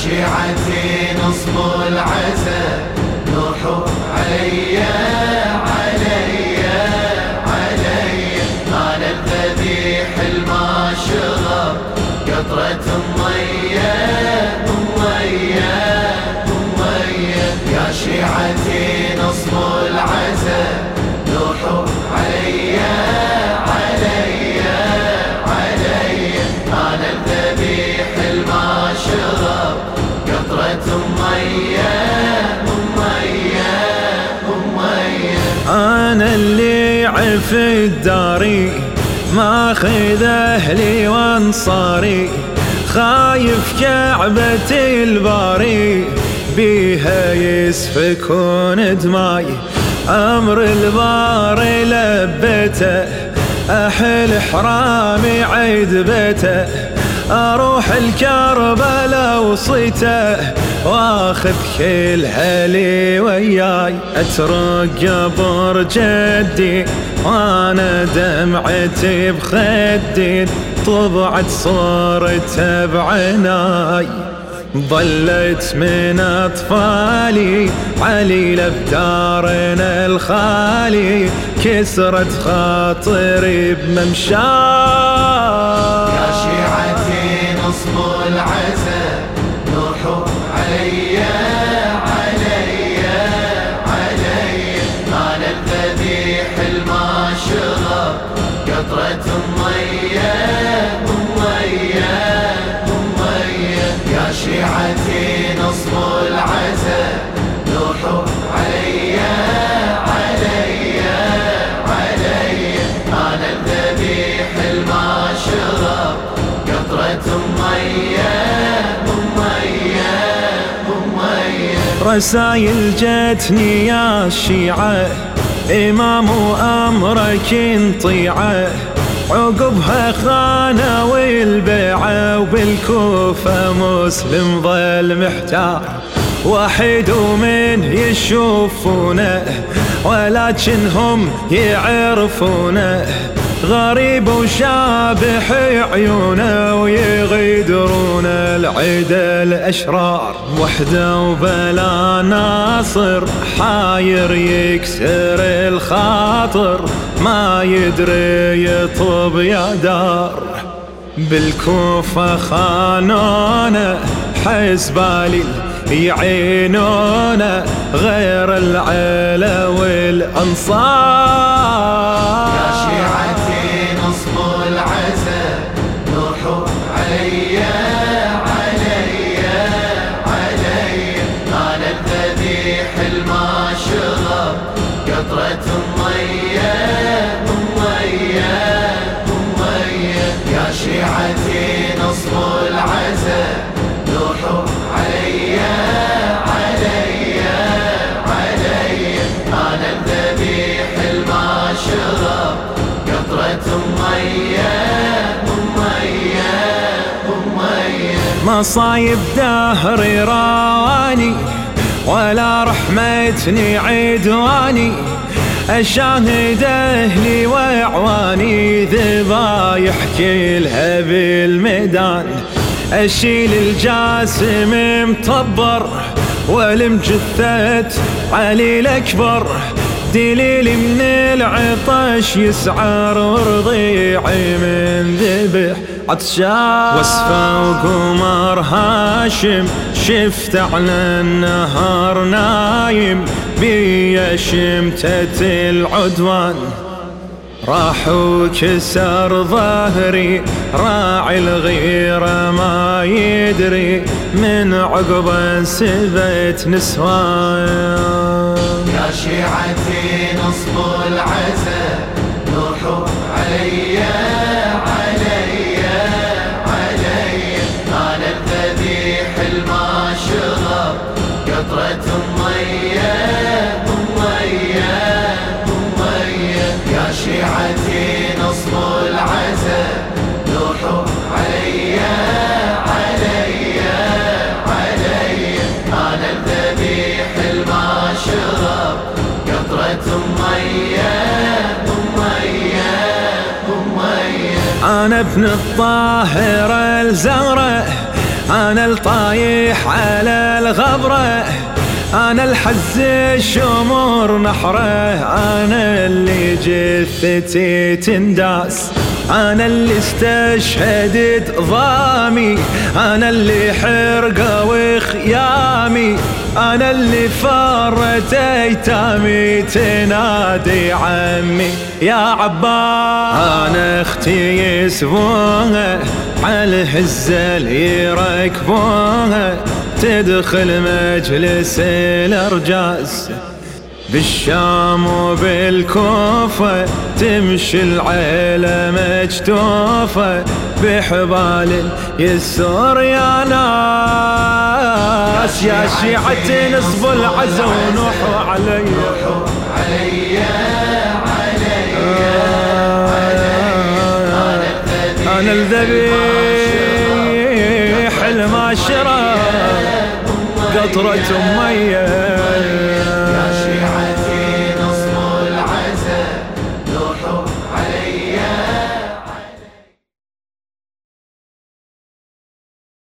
شيعتي نصب العزا نوحوا عليا أنا الذبيح الما شرب قطرة مية يا شيعتي نصب العزا نوحوا عليا أنا الذبيح الما شرب قطرة مية أنا اللي عف الداري ماخذ أهلي وانصاري خايف كعبة الباري بيها يسفكون دماي أمر الباري لبته أحل حرامي عيد بيته أروح الكربلاء وصيته واخذ كل هلي وياي اترك قبر جدي وانا دمعتي بخدي طبعت صورته بعناي ظلت من اطفالي عليلة بدارنا الخالي كسرت خاطري بممشاي يا شيعتي نصب العزا نوحوا عليا أنا الذبيح الما شرب قطرة مية يا شيعتي نصب العزا نوحوا عليا أنا الذبيح الما شرب قطرة مية رسايل جتني يا الشيعة إمام وأمرك انطيعه عقبها خانة والبيعة وبالكوفة مسلم ظل محتار وحيد ومن يشوفونه ولكنهم يعرفونه غريب وشابح عيونه ويغيدرون العدا الأشرار وحده وبلا ناصر حاير يكسر الخاطر ما يدري يطب يا دار بالكوفة خانونا حسبالي يعينونا غير العيلة والأنصار يا شيعتي نصب العزا نوحوا عليا أنا الذبيح الما شرب قطرة مية يا شيعتي نصب العزا نوحوا عليا أنا الذبيح الما شرب قطرة مية مصايب دهري راني ولا رحمتني عدواني أشاهد أهلي وإعواني ذبايح كلها بالميدان أشيل الجاسم مطبر والمجثة علي الأكبر دليلي من العطش يسعر ورضيعي من ذبح عطشان وصفة وقمر هاشم شفت على النهر نايم بيا شمتة العدوان راح وكسر ظهري راعي الغيرة ما يدري من عقبه سبت نسوان يا شيعتي نصب العزا نوحوا عليا أنا الذبيح الما شرب قطرة مية يا شيعتي نصب العزا نوحوا عليا أنا الذبيح الما شرب قطرة مية أنا ابن الطاهرة الزهرة أنا الطايح على الغبرة، أنا الحز الشمور نحره، أنا اللي جثتي تنداس، أنا اللي استشهدت ضامي، أنا اللي حرقة وخيامي، أنا اللي فرت ايتامي تنادي عمي يا عباس. أنا اختي يسبوها على الهزل يركبوها، تدخل مجلس الأرجاس بالشام وبالكوفة، تمشي العيلة مجتوفة بحبال يسر يا ناس، يا شيعة نصب العزا ونوحوا علي أنا الذبيح الماشرة قطرة مية.